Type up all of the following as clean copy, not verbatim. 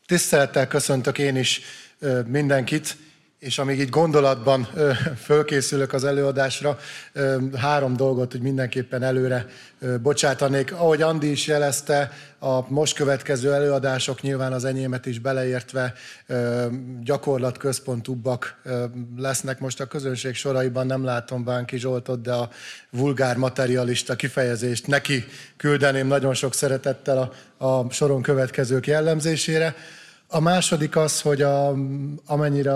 Tisztelettel köszöntök én is mindenkit, és amíg így gondolatban fölkészülök az előadásra, 3 dolgot hogy mindenképpen előre bocsátanék. Ahogy Andi is jelezte, a most következő előadások nyilván az enyémet is beleértve gyakorlatközpontúbbak lesznek. Most a közönség soraiban nem látom Bánki Zsoltot, de a vulgár materialista kifejezést neki küldeném nagyon sok szeretettel a soron következők jellemzésére. A második az, hogy amennyire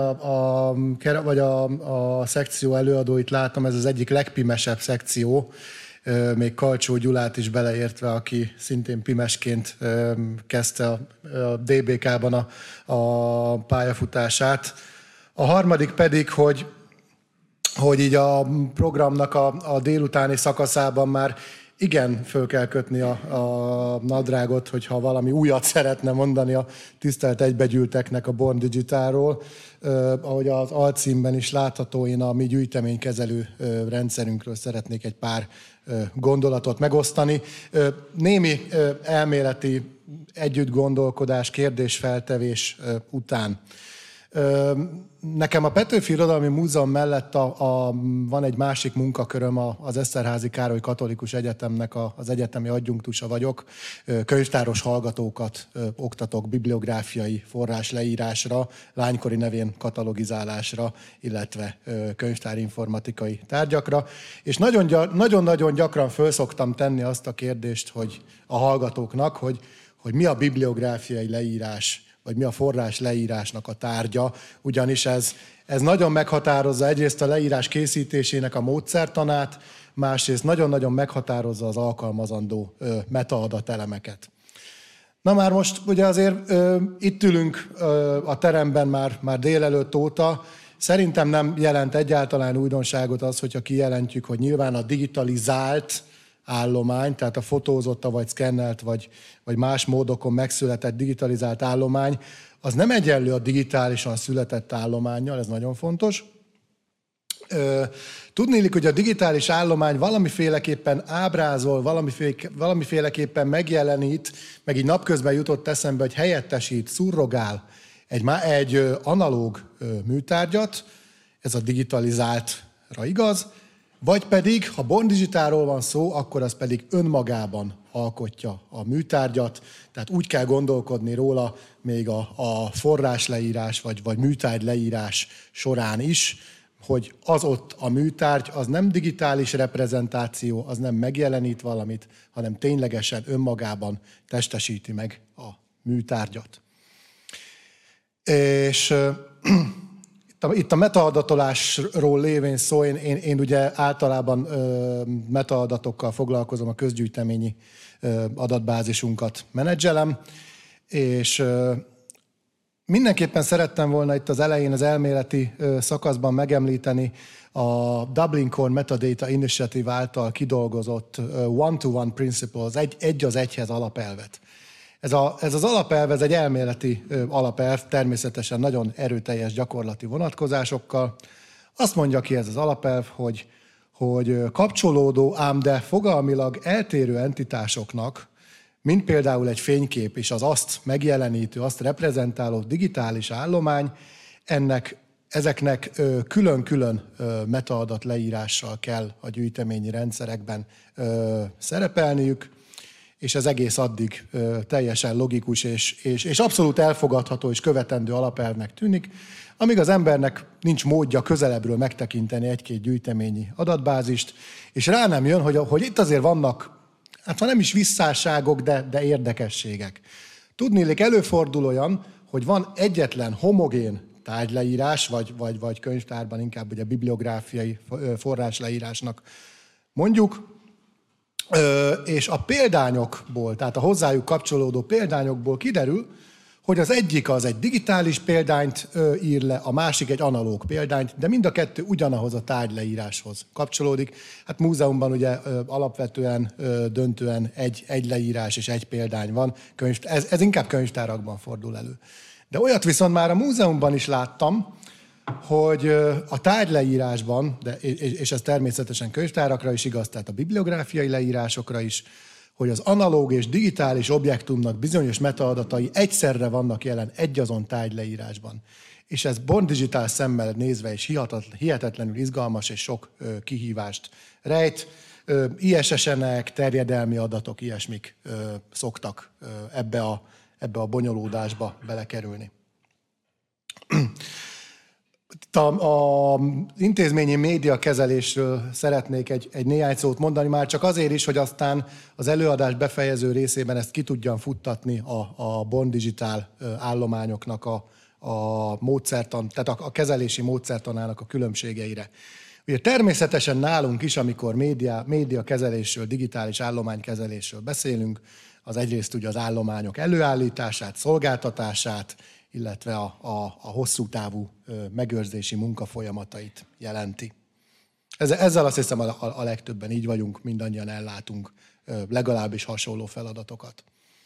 a szekció előadóit látom, ez az egyik legpimesebb szekció, még Kalcsó Gyulát is beleértve, aki szintén pimesként kezdte a DBK-ban a pályafutását. A harmadik pedig, hogy így a programnak a délutáni szakaszában már igen, föl kell kötni a nadrágot, hogyha valami újat szeretne mondani a tisztelt egybegyűlteknek a Born Digitalról. Ahogy az alcímben is látható, én a mi gyűjteménykezelő rendszerünkről szeretnék egy pár gondolatot megosztani. Némi elméleti együttgondolkodás, kérdésfeltevés után. Nekem a Petőfi Irodalmi Múzeum mellett van egy másik munkaköröm, az Eszterházy Károly Katolikus Egyetemnek az egyetemi adjunktusa vagyok. Könyvtáros hallgatókat oktatok bibliográfiai forrásleírásra, lánykori nevén katalogizálásra, illetve könyvtárinformatikai tárgyakra. És nagyon-nagyon gyakran föl szoktam tenni azt a kérdést, hogy a hallgatóknak, hogy mi a bibliográfiai leírás, vagy mi a forrás leírásnak a tárgya, ugyanis ez nagyon meghatározza egyrészt a leírás készítésének a módszertanát, másrészt nagyon-nagyon meghatározza az alkalmazandó metaadatelemeket. Na már most ugye azért itt ülünk a teremben már délelőtt óta, szerintem nem jelent egyáltalán újdonságot az, hogyha kijelentjük, hogy nyilván a digitalizált állomány, tehát a fotózott, vagy szkennelt, vagy más módokon megszületett digitalizált állomány, az nem egyenlő a digitálisan született állománnyal, ez nagyon fontos. Tudniillik, hogy a digitális állomány valamiféleképpen ábrázol, valamiféleképpen megjelenít, meg így napközben jutott eszembe, hogy helyettesít, szurrogál egy analóg műtárgyat, ez a digitalizáltra igaz, vagy pedig, ha Born Digitalról van szó, akkor az pedig önmagában alkotja a műtárgyat, tehát úgy kell gondolkodni róla még a forrásleírás vagy műtárgyleírás során is, hogy az ott a műtárgy, az nem digitális reprezentáció, az nem megjelenít valamit, hanem ténylegesen önmagában testesíti meg a műtárgyat. És itt a metaadatolásról lévén szó, én ugye általában metaadatokkal foglalkozom, a közgyűjteményi adatbázisunkat menedzselem, és mindenképpen szerettem volna itt az elején, az elméleti szakaszban megemlíteni a Dublin Core Metadata Initiative által kidolgozott one-to-one principles, egy az egyhez alapelvet. Ez az alapelv, ez egy elméleti alapelv, természetesen nagyon erőteljes gyakorlati vonatkozásokkal. Azt mondja ki ez az alapelv, hogy kapcsolódó, ám de fogalmilag eltérő entitásoknak, mint például egy fénykép és az azt megjelenítő, azt reprezentáló digitális állomány, ezeknek külön-külön metaadat leírással kell a gyűjteményi rendszerekben szerepelniük, és ez egész addig teljesen logikus és abszolút elfogadható és követendő alapelvnek tűnik, amíg az embernek nincs módja közelebbről megtekinteni egy-két gyűjteményi adatbázist, és rá nem jön, hogy itt azért vannak, hát ha nem is visszásságok, de érdekességek. Tudniillik, előfordul olyan, hogy van egyetlen homogén tárgyleírás, vagy könyvtárban inkább ugye bibliográfiai forrásleírásnak mondjuk, és a példányokból, tehát a hozzájuk kapcsolódó példányokból kiderül, hogy az egyik az egy digitális példányt ír le, a másik egy analóg példányt, de mind a kettő ugyanahoz a tárgyleíráshoz kapcsolódik. Hát múzeumban ugye alapvetően, döntően egy leírás és egy példány van, ez inkább könyvtárakban fordul elő. De olyat viszont már a múzeumban is láttam, hogy a tárgyleírásban, és ez természetesen könyvtárakra is igaz, tehát a bibliográfiai leírásokra is, hogy az analóg és digitális objektumnak bizonyos metaadatai egyszerre vannak jelen egyazon tárgyleírásban. És ez Born Digital szemmel nézve is hihetetlenül izgalmas és sok kihívást rejt. ISSN-ek, terjedelmi adatok, ilyesmik szoktak ebbe a bonyolódásba belekerülni. Az intézményi médiakezelésről szeretnék egy néhány szót mondani, már csak azért is, hogy aztán az előadás befejező részében ezt ki tudjam futtatni a Born Digital állományoknak a módszertan, tehát a kezelési módszertanának a különbségeire. Ugye természetesen nálunk is, amikor médiakezelésről, digitális állománykezelésről beszélünk, az egyrészt ugye az állományok előállítását, szolgáltatását, illetve a hosszú távú megőrzési munkafolyamatait jelenti. Ezzel azt hiszem a legtöbben így vagyunk, mindannyian ellátunk legalábbis hasonló feladatokat.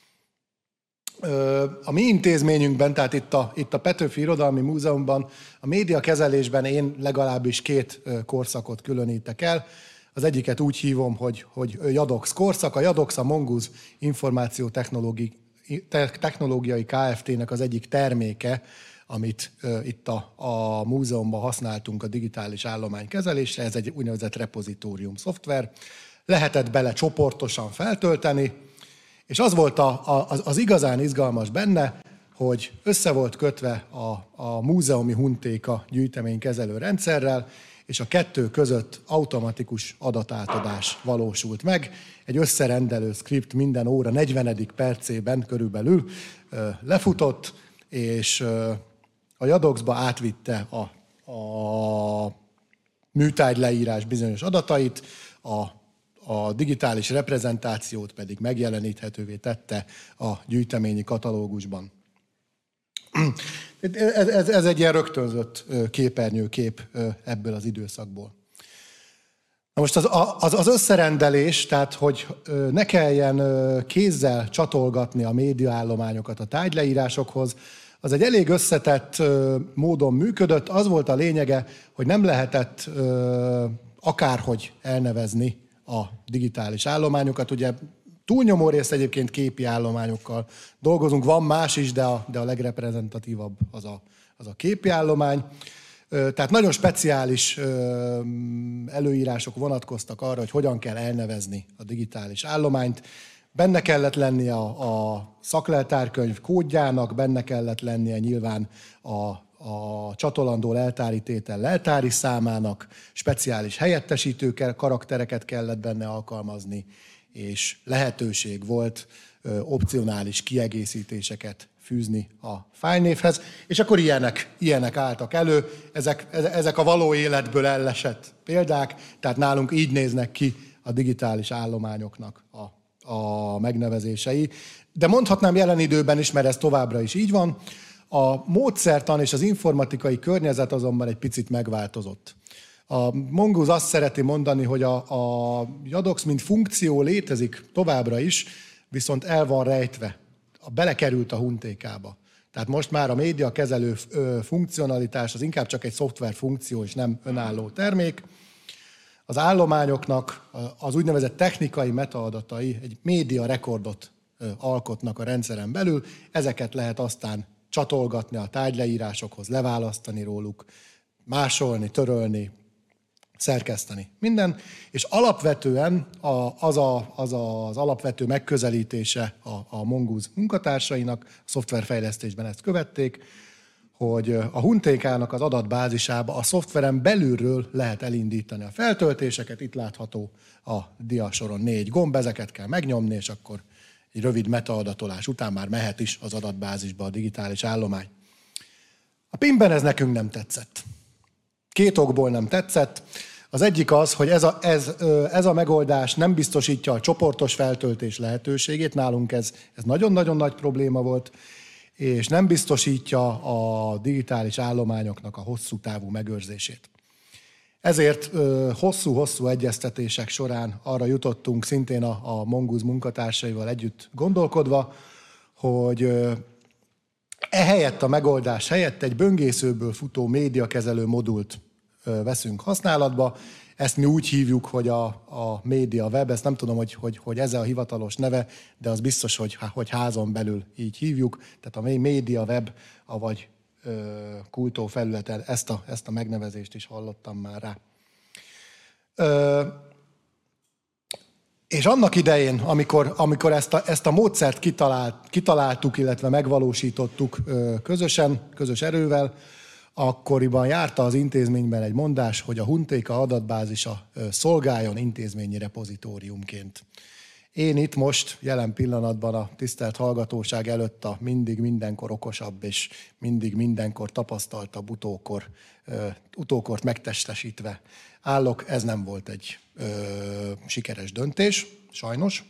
A mi intézményünkben, tehát itt a Petőfi Irodalmi Múzeumban a médiakezelésben én legalábbis 2 korszakot különítek el. Az egyiket úgy hívom, hogy JADOX korszak. A JADOX a Mongoose Információtechnológiai Kft-nek az egyik terméke, amit itt a múzeumban használtunk a digitális állománykezelésre. Ez egy úgynevezett repozitórium szoftver. Lehetett bele csoportosan feltölteni, és az volt az igazán izgalmas benne, hogy össze volt kötve a múzeumi huntéka gyűjteménykezelő rendszerrel, és a 2 között automatikus adatátadás valósult meg. Egy összerendelő szkript minden óra 40. percében körülbelül lefutott, és a JADOX-ba átvitte a műtárgyleírás bizonyos adatait, a digitális reprezentációt pedig megjeleníthetővé tette a gyűjteményi katalógusban. Ez egy ilyen rögtönzött képernyőkép ebből az időszakból. Na most az összerendelés, tehát hogy ne kelljen kézzel csatolgatni a médiaállományokat a tárgyleírásokhoz, az egy elég összetett módon működött. Az volt a lényege, hogy nem lehetett akárhogy elnevezni a digitális állományokat. Ugye túlnyomó részt egyébként képi állományokkal dolgozunk, van más is, de a legreprezentatívabb az a képi állomány. Tehát nagyon speciális előírások vonatkoztak arra, hogy hogyan kell elnevezni a digitális állományt. Benne kellett lennie a szakleltárkönyv kódjának, benne kellett lennie nyilván a csatolandó leltári tétel leltári számának, speciális helyettesítő karaktereket kellett benne alkalmazni, és lehetőség volt opcionális kiegészítéseket fűzni a fájlnévhez, és akkor ilyenek álltak elő, ezek a való életből ellesett példák, tehát nálunk így néznek ki a digitális állományoknak a megnevezései. De mondhatnám jelen időben is, mert ez továbbra is így van, a módszertan és az informatikai környezet azonban egy picit megváltozott. A Mongoose azt szereti mondani, hogy a JADOX mint funkció létezik továbbra is, viszont el van rejtve, belekerült a huntékába. Tehát most már a médiakezelő funkcionalitás az inkább csak egy szoftver funkció, és nem önálló termék. Az állományoknak az úgynevezett technikai metaadatai egy média rekordot alkotnak a rendszeren belül, ezeket lehet aztán csatolgatni a tárgyleírásokhoz, leválasztani róluk, másolni, törölni, szerkeszteni, minden. És alapvetően az alapvető megközelítése a Mongoose munkatársainak, a szoftverfejlesztésben ezt követték, hogy a huntékának az adatbázisába a szoftveren belülről lehet elindítani a feltöltéseket. Itt látható a diasoron 4 gomb, ezeket kell megnyomni, és akkor egy rövid metaadatolás után már mehet is az adatbázisba a digitális állomány. A PIM-ben ez nekünk nem tetszett. 2 okból nem tetszett. Az egyik az, hogy ez a megoldás nem biztosítja a csoportos feltöltés lehetőségét, nálunk ez nagyon-nagyon nagy probléma volt, és nem biztosítja a digitális állományoknak a hosszú távú megőrzését. Ezért hosszú-hosszú egyeztetések során arra jutottunk, szintén a Mongoose munkatársaival együtt gondolkodva, hogy ehelyett a megoldás helyett egy böngészőből futó médiakezelő modult veszünk használatba. Ezt mi úgy hívjuk, hogy a Media Web, ezt nem tudom, hogy ez a hivatalos neve, de az biztos, hogy házon belül így hívjuk. Tehát a Media Web, avagy Kultó felületen ezt a megnevezést is hallottam már rá. És annak idején, amikor ezt a módszert kitaláltuk, illetve megvalósítottuk közös erővel, akkoriban járta az intézményben egy mondás, hogy a Huntéka adatbázisa szolgáljon intézményi repozitóriumként. Én itt most, jelen pillanatban a tisztelt hallgatóság előtt a mindig mindenkor okosabb és mindig mindenkor tapasztaltabb utókort megtestesítve állok. Ez nem volt egy sikeres döntés, sajnos.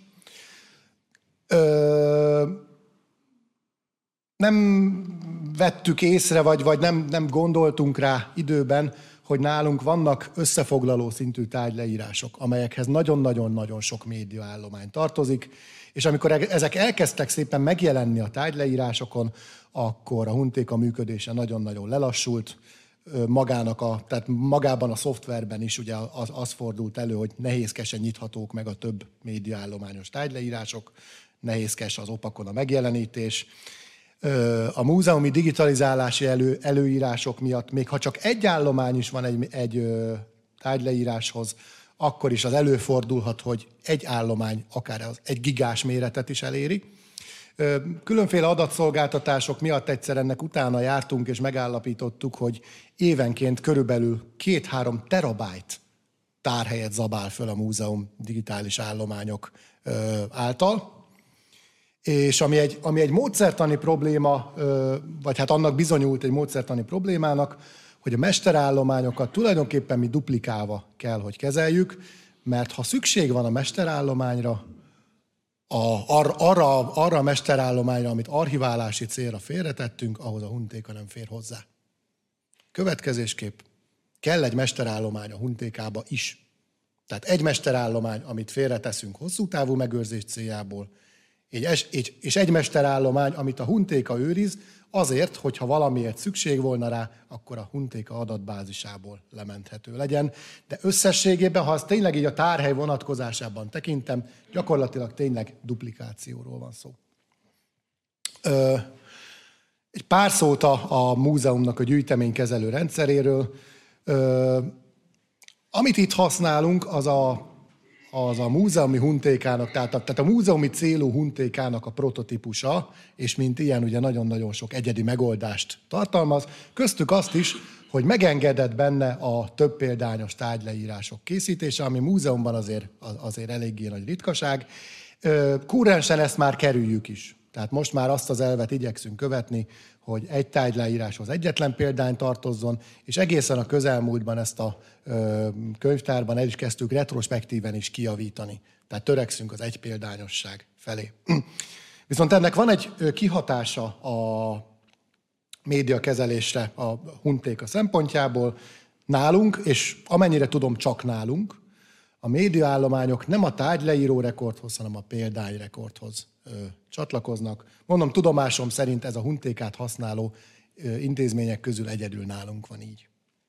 Nem vettük észre, vagy nem gondoltunk rá időben, hogy nálunk vannak összefoglaló szintű tárgyleírások, amelyekhez nagyon-nagyon-nagyon sok médiaállomány tartozik, és amikor ezek elkezdtek szépen megjelenni a tárgyleírásokon, akkor a Huntéka működése nagyon-nagyon lelassult. Tehát magában a szoftverben is ugye az fordult elő, hogy nehézkesen nyithatók meg a több médiaállományos tárgyleírások, nehézkes az opakon a megjelenítés. A múzeumi digitalizálási előírások miatt, még ha csak egy állomány is van egy tárgyleíráshoz, akkor is az előfordulhat, hogy egy állomány akár az 1 gigás méretet is eléri. Különféle adatszolgáltatások miatt egyszer ennek utána jártunk, és megállapítottuk, hogy évenként körülbelül 2-3 terabájt tárhelyet zabál föl a múzeum digitális állományok által. És ami egy módszertani probléma, vagy hát annak bizonyult egy módszertani problémának, hogy a mesterállományokat tulajdonképpen mi duplikálva kell, hogy kezeljük, mert ha szükség van a mesterállományra, arra a mesterállományra, amit archiválási célra félretettünk, ahhoz a Huntéka nem fér hozzá. Következésképp kell egy mesterállomány a Huntékába is. Tehát egy mesterállomány, amit félreteszünk hosszú távú megőrzés céljából, és egy mesterállomány, amit a Huntéka őriz, azért, hogyha valamiért szükség volna rá, akkor a Huntéka adatbázisából lementhető legyen. De összességében, ha azt tényleg így a tárhely vonatkozásában tekintem, gyakorlatilag tényleg duplikációról van szó. Egy pár szót a múzeumnak a gyűjteménykezelő rendszeréről. Amit itt használunk, az a múzeumi Huntékának, tehát a múzeumi célú Huntékának a prototípusa, és mint ilyen ugye nagyon-nagyon sok egyedi megoldást tartalmaz. Köztük azt is, hogy megengedett benne a több példányos tárgyleírások készítése, ami múzeumban azért eléggé nagy ritkaság. Kúrensen ezt már kerüljük is. Tehát most már azt az elvet igyekszünk követni, hogy egy tárgyleíráshoz egyetlen példány tartozzon, és egészen a közelmúltban ezt a könyvtárban el is kezdtük retrospektíven is kijavítani. Tehát törekszünk az egypéldányosság felé. Viszont ennek van egy kihatása a médiakezelésre a Huntéka szempontjából. Nálunk, és amennyire tudom, csak nálunk, a médiaállományok nem a tárgyleíró rekordhoz, hanem a példányrekordhoz csatlakoznak. Mondom, tudomásom szerint ez a Huntékát használó intézmények közül egyedül nálunk van így.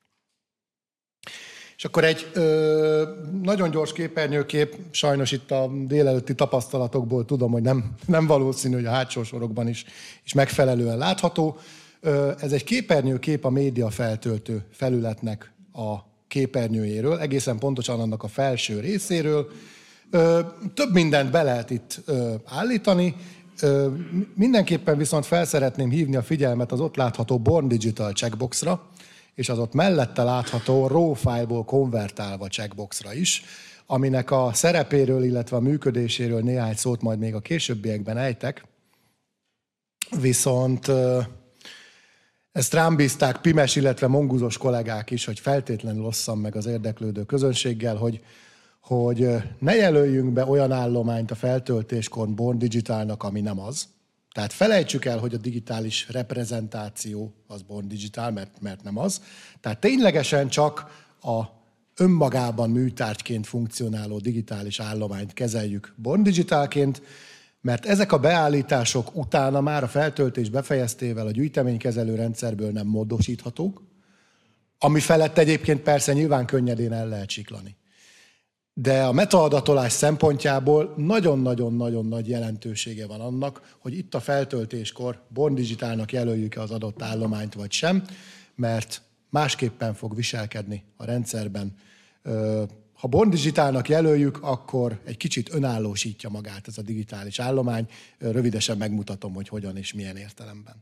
És akkor egy nagyon gyors képernyőkép, sajnos itt a délelőtti tapasztalatokból tudom, hogy nem valószínű, hogy a hátsó sorokban is megfelelően látható. Ez egy képernyőkép a média feltöltő felületnek a képernyőjéről, egészen pontosan annak a felső részéről. Több mindent be lehet itt állítani, mindenképpen viszont fel szeretném hívni a figyelmet az ott látható Born Digital checkboxra, és az ott mellette látható RAW file-ból konvertálva checkboxra is, aminek a szerepéről, illetve a működéséről néhány szót majd még a későbbiekben ejtek. Viszont ezt rám bízták Pimes, illetve monguzos kollégák is, hogy feltétlenül osszam meg az érdeklődő közönséggel, hogy ne jelöljünk be olyan állományt a feltöltéskor Born Digitalnak, ami nem az. Tehát felejtsük el, hogy a digitális reprezentáció az Born Digital, mert nem az. Tehát ténylegesen csak a önmagában műtárgyként funkcionáló digitális állományt kezeljük Born Digitalként, mert ezek a beállítások utána már a feltöltés befejeztével a gyűjteménykezelő rendszerből nem módosíthatók, ami felett egyébként persze nyilván könnyedén el lehet siklani. De a metaadatolás szempontjából nagyon-nagyon-nagyon nagy jelentősége van annak, hogy itt a feltöltéskor Born Digitalnak jelöljük-e az adott állományt vagy sem, mert másképpen fog viselkedni a rendszerben. Ha Born Digitalnak jelöljük, akkor egy kicsit önállósítja magát ez a digitális állomány. Rövidesen megmutatom, hogy hogyan és milyen értelemben.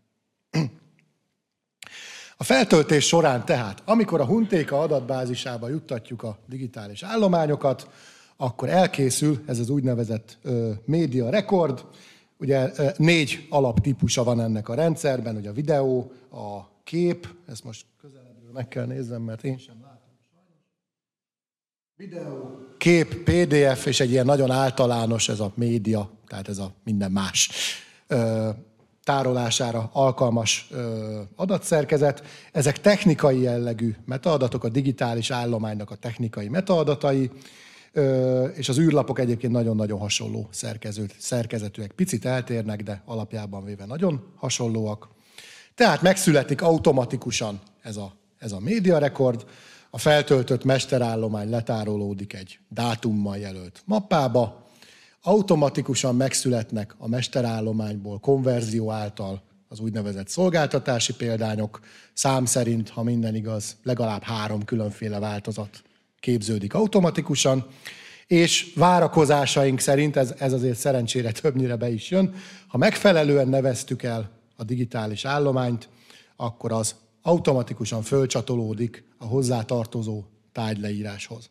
A feltöltés során tehát, amikor a Huntéka adatbázisába juttatjuk a digitális állományokat, akkor elkészül ez az úgynevezett média rekord. Ugye 4 alaptípusa van ennek a rendszerben, ugye a videó, a kép, ezt most közelebbről meg kell néznem, mert én sem látom. Videó, kép, PDF, és egy ilyen nagyon általános ez a média, tehát ez a minden más tárolására alkalmas adatszerkezet. Ezek technikai jellegű metaadatok, a digitális állománynak a technikai metaadatai, és az űrlapok egyébként nagyon-nagyon hasonló szerkezetűek. Picit eltérnek, de alapjában véve nagyon hasonlóak. Tehát megszületik automatikusan ez a médiarekord, a feltöltött mesterállomány letárolódik egy dátummal jelölt mappába, automatikusan megszületnek a mesterállományból konverzió által az úgynevezett szolgáltatási példányok, szám szerint, ha minden igaz, legalább 3 különféle változat képződik automatikusan, és várakozásaink szerint, ez azért szerencsére többnyire be is jön, ha megfelelően neveztük el a digitális állományt, akkor az automatikusan fölcsatolódik a hozzátartozó tárgyleíráshoz.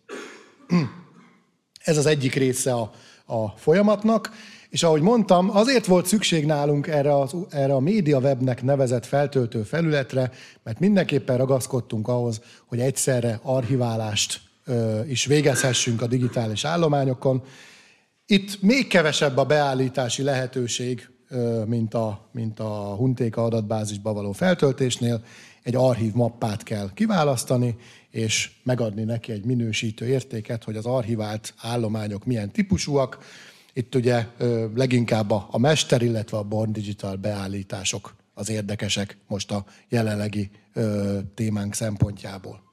Ez az egyik része a folyamatnak, és ahogy mondtam, azért volt szükség nálunk erre a MediaWebnek nevezett feltöltő felületre, mert mindenképpen ragaszkodtunk ahhoz, hogy egyszerre archiválást is végezhessünk a digitális állományokon. Itt még kevesebb a beállítási lehetőség, mint a Huntéka adatbázisba való feltöltésnél. Egy archív mappát kell kiválasztani, és megadni neki egy minősítő értéket, hogy az archivált állományok milyen típusúak. Itt ugye leginkább a mester, illetve a Born Digital beállítások az érdekesek most a jelenlegi témánk szempontjából.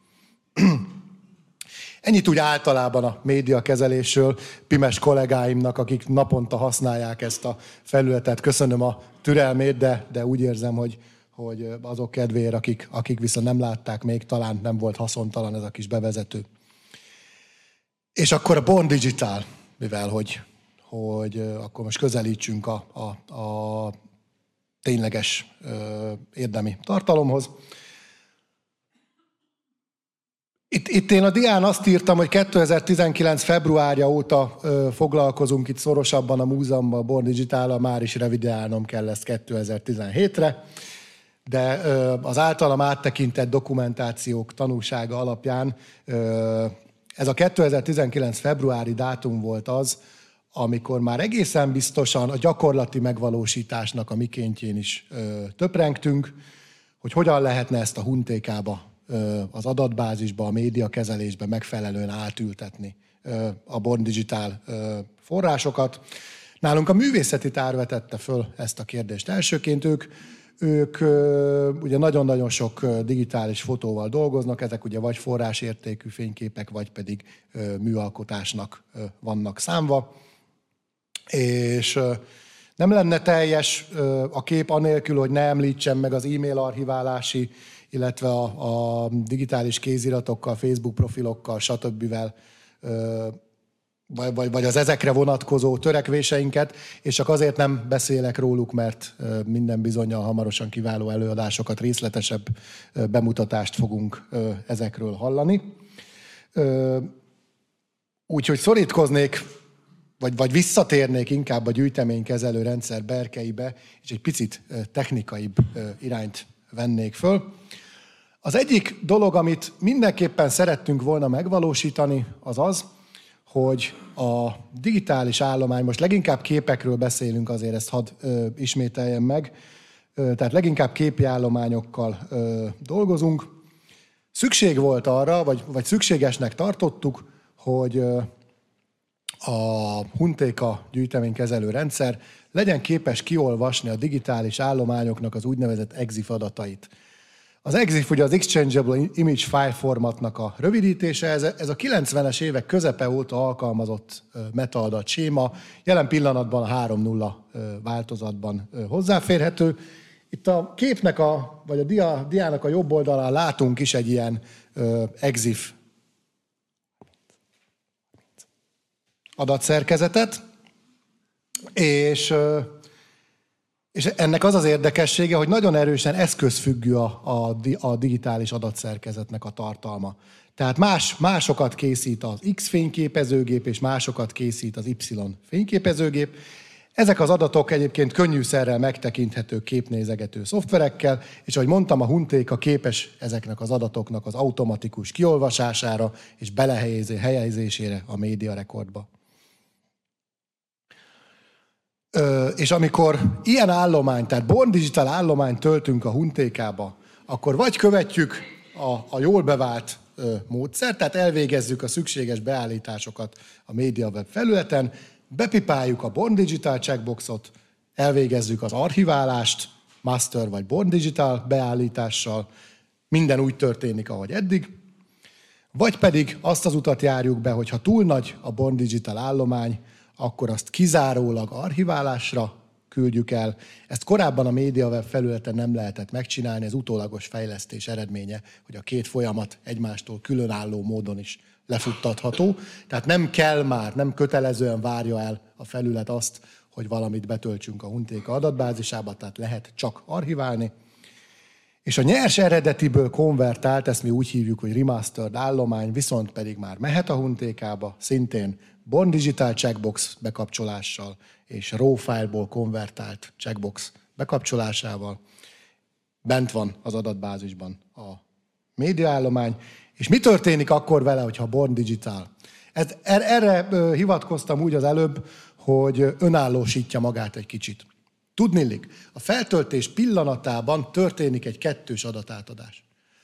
Ennyit úgy általában a médiakezelésről. Pimes kollégáimnak, akik naponta használják ezt a felületet, köszönöm a türelmét, de úgy érzem, hogy azok kedvéért, akik viszont nem látták még, talán nem volt haszontalan ez a kis bevezető. És akkor a Born Digital, mivel hogy akkor most közelítsünk a tényleges érdemi tartalomhoz. Itt én a dián azt írtam, hogy 2019. februárja óta foglalkozunk itt szorosabban a múzeumban a Born Digital-al, már is revideálnom kell ezt 2017-re, de az általam áttekintett dokumentációk tanúsága alapján ez a 2019. februári dátum volt az, amikor már egészen biztosan a gyakorlati megvalósításnak a mikéntjén is töprengtünk, hogy hogyan lehetne ezt a Huntékába, az adatbázisba, a médiakezelésbe megfelelően átültetni a Born Digital forrásokat. Nálunk a művészeti tár vetette föl ezt a kérdést elsőként. Ők ugye nagyon-nagyon sok digitális fotóval dolgoznak, ezek ugye vagy forrásértékű fényképek, vagy pedig műalkotásnak vannak számva. És nem lenne teljes a kép anélkül, hogy ne említsem meg az e-mail archiválási, illetve a digitális kéziratokkal, Facebook profilokkal, stb. Vagy az ezekre vonatkozó törekvéseinket, és csak azért nem beszélek róluk, mert minden bizonnyal hamarosan kiváló előadásokat, részletesebb bemutatást fogunk ezekről hallani. Úgyhogy szorítkoznék, vagy visszatérnék inkább a gyűjteménykezelő rendszer berkeibe, és egy picit technikaibb irányt vennék föl. Az egyik dolog, amit mindenképpen szerettünk volna megvalósítani, az az, hogy a digitális állomány, most leginkább képekről beszélünk, azért ezt hadd ismételjem meg, tehát leginkább képi állományokkal dolgozunk. Szükség volt arra, vagy szükségesnek tartottuk, hogy a Huntéka gyűjteménykezelő rendszer legyen képes kiolvasni a digitális állományoknak az úgynevezett EXIF adatait. Az EXIF ugye az Exchangeable Image File Formatnak a rövidítése, ez a 90-es évek közepe óta alkalmazott metaadat séma, jelen pillanatban a 3.0 változatban hozzáférhető. Itt a képnek, vagy a diának a jobb oldalán látunk is egy ilyen EXIF adatszerkezetet, és ennek az az érdekessége, hogy nagyon erősen eszközfüggő a digitális adatszerkezetnek a tartalma. Tehát másokat készít az X fényképezőgép, és másokat készít az Y fényképezőgép. Ezek az adatok egyébként könnyűszerrel megtekinthető képnézegető szoftverekkel, és ahogy mondtam, a Huntéka képes ezeknek az adatoknak az automatikus kiolvasására és belehelyezésére a média rekordba. És amikor ilyen állomány, tehát Born Digital állományt töltünk a Huntékába, akkor vagy követjük a jól bevált módszert, tehát elvégezzük a szükséges beállításokat a MediaWeb felületen, bepipáljuk a Born Digital checkboxot, elvégezzük az archiválást, master vagy Born Digital beállítással, minden úgy történik, ahogy eddig, vagy pedig azt az utat járjuk be, hogy ha túl nagy a Born Digital állomány, akkor azt kizárólag archiválásra küldjük el. Ezt korábban a MediaWeb felületen nem lehetett megcsinálni, ez utólagos fejlesztés eredménye, hogy a két folyamat egymástól különálló módon is lefuttatható. Tehát nem kell már, nem kötelezően várja el a felület azt, hogy valamit betöltsünk a Huntéka adatbázisába, tehát lehet csak archiválni. És a nyers eredetiből konvertált, ezt mi úgy hívjuk, hogy remastered állomány, viszont pedig már mehet a Huntékába, szintén Born Digital checkbox bekapcsolással és RAW file-ból konvertált checkbox bekapcsolásával. Bent van az adatbázisban a médiaállomány. És mi történik akkor vele, hogyha Born Digital? Erre hivatkoztam úgy az előbb, hogy önállósítja magát egy kicsit. Tudniillik, a feltöltés pillanatában történik egy 2-s adatátadás.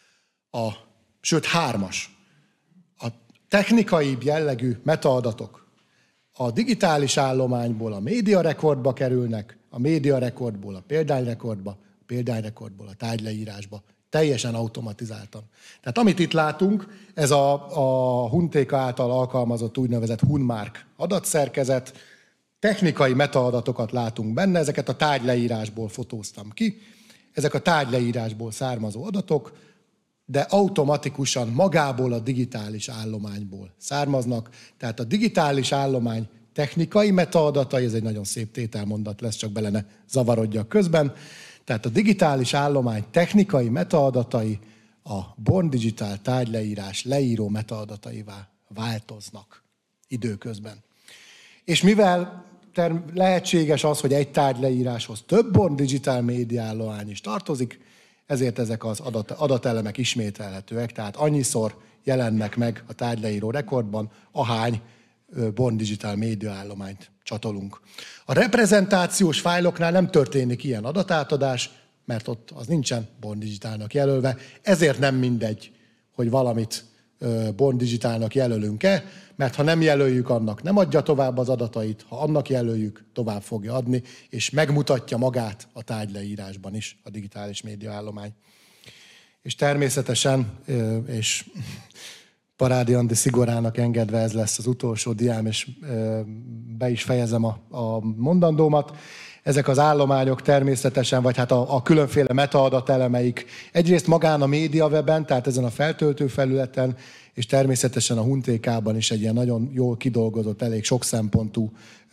Sőt, 3-as. A technikai jellegű metaadatok a digitális állományból a média rekordba kerülnek, a média rekordból a példányrekordba, a példányrekordból a tárgyleírásba, teljesen automatizáltan. Tehát amit itt látunk, ez a Huntéka által alkalmazott úgynevezett Hunmark adatszerkezet, technikai metaadatokat látunk benne, ezeket a tárgyleírásból fotóztam ki. Ezek a tárgyleírásból származó adatok, de automatikusan magából a digitális állományból származnak. Tehát a digitális állomány technikai metaadatai, ez egy nagyon szép tételmondat lesz, csak bele ne zavarodjak közben. Tehát a digitális állomány technikai metaadatai a Born Digital tárgyleírás leíró metaadataivá változnak időközben. És mivel lehetséges az, hogy egy tárgyleíráshoz több Born Digital médiaállomány is tartozik, ezért ezek az adatelemek ismételhetőek, tehát annyiszor jelennek meg a tárgyleíró rekordban, ahány Born Digital médiaállományt csatolunk. A reprezentációs fájloknál nem történik ilyen adatátadás, mert ott az nincsen Born Digitalnak jelölve, ezért nem mindegy, hogy valamit Born Digitalnak jelölünk-e, mert ha nem jelöljük, annak nem adja tovább az adatait, ha annak jelöljük, tovább fogja adni, és megmutatja magát a tárgyleírásban is a digitális médiaállomány. És természetesen, és Parádi Andi szigorának engedve ez lesz az utolsó diám, és be is fejezem a mondandómat. Ezek az állományok természetesen, vagy hát a különféle metaadattelemeik egyrészt magán a MediaWeben, tehát ezen a feltöltő felületen, és természetesen a Huntékában is egy ilyen nagyon jól kidolgozott, elég sok szempontú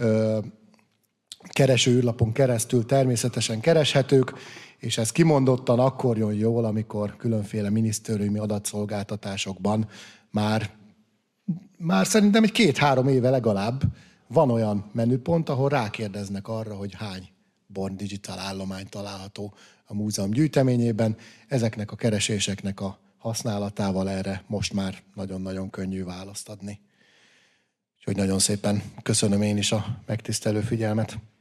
keresőűrlapon keresztül természetesen kereshetők, és ez kimondottan akkor jön jól, amikor különféle minisztériumi adatszolgáltatásokban már szerintem egy 2-3 éve legalább van olyan menüpont, ahol rákérdeznek arra, hogy hány Born Digital állomány található a múzeum gyűjteményében. Ezeknek a kereséseknek a használatával erre most már nagyon-nagyon könnyű választ adni. Úgyhogy nagyon szépen köszönöm én is a megtisztelő figyelmet.